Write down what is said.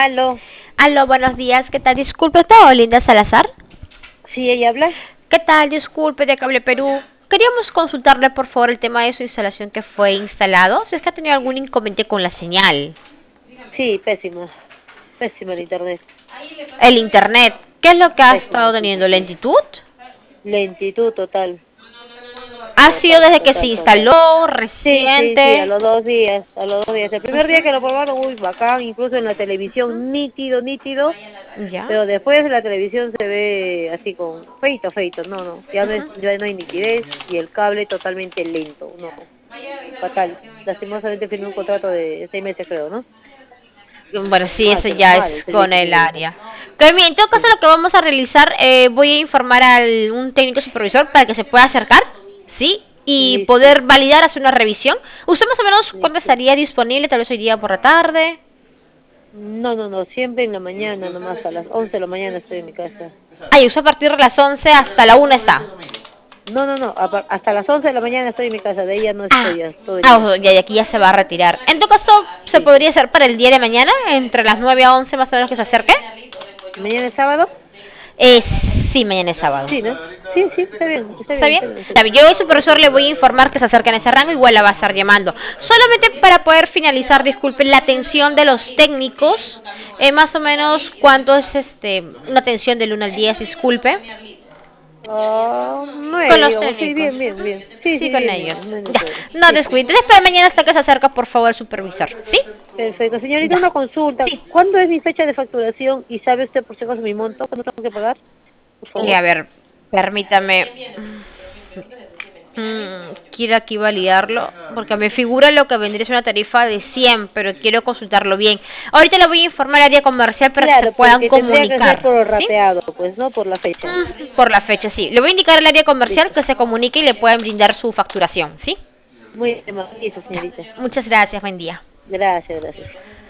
Aló, Aló, buenos días, ¿qué tal? Disculpe, ¿está Linda Salazar? sí, ella habla. ¿Qué tal? Disculpe, de Cable Perú. Queríamos consultarle, por favor, el tema de su instalación que fue instalado, si es que ha tenido algún inconveniente con la señal. Sí, pésimo, pésimo el internet, El internet, ¿qué es lo que ha estado pésimo, sí, sí, teniendo? sí. ¿Lentitud? Lentitud total, ¿Ha sido total, desde que se total, total. instaló, Sí, sí, sí, a reciente? los 2 días, a los 2 días. El primer día Ujú. que lo probaron, uy, bacán, incluso en la televisión, nítido, nítido, ¿Ya? pero después de la televisión se ve así con feito, feito, no, no, ya no es, Ujú. ya no hay nitidez y el cable totalmente lento, no, fatal. Lastimosamente firmé un contrato de 6 meses, creo, ¿no? Bueno, sí, Mal, eso pero ya mal es el con servicio, el sí, área. Que bien, en todo caso sí, lo que vamos a realizar, voy a informar a un técnico supervisor para que se pueda acercar, ¿sí? Y listo, poder validar, hacer una revisión. ¿Usted más o menos cuándo listo. estaría disponible? Tal vez hoy día por la tarde. No, no, no, siempre en la mañana, nomás a las 11 de la mañana estoy en mi casa. Ay, usted a partir de las 11 hasta la 1 está. No, no, no, hasta las 11 de la mañana estoy en mi casa, de ahí ya no Ah, estoy ya, todo el día. ya de aquí ya se va a retirar. En todo caso, se Sí, sí. podría hacer para el día de mañana, entre las 9 a 11 más o menos que se acerque. ¿Mañana es sábado? Sí, mañana es sábado. Sí, ¿no? Sí, sí, está bien, está ¿Está bien, bien? está bien, está Está bien. bien. Yo a su profesor le voy a informar que se acerca en ese rango, igual la va a estar llamando. Solamente para poder finalizar, disculpen, la atención de los técnicos, más o menos cuánto es una atención del 1 al 10, disculpe, Ah, con 9, los digamos, sí, bien, técnicos. bien, Ujú. bien. Sí, Sí, sí, con bien, bien, ellos. menos Ya, 9. no Sí, sí. descuide. Entonces, para mañana hasta que se acerca, por favor, el supervisor. ¿Sí? Perfecto. Señorita, Ya. una consulta. Sí. ¿Cuándo es mi fecha de facturación y sabe usted por si acaso mi monto? ¿Cuándo tengo que pagar? Por Y favor. a ver, permítame. Quiero aquí validarlo, porque me figura lo que vendría es una tarifa de 100, pero quiero consultarlo bien. Ahorita le voy a informar al área comercial para que se Claro, puedan porque tendría que ser comunicar, por ¿sí? rateado, pues, no por la fecha. Por la fecha, sí. Le voy a indicar al área comercial Listo. que se comunique y le puedan brindar su facturación, ¿sí? Muy amable, Ya. señorita. Muchas gracias, buen día. Gracias, gracias.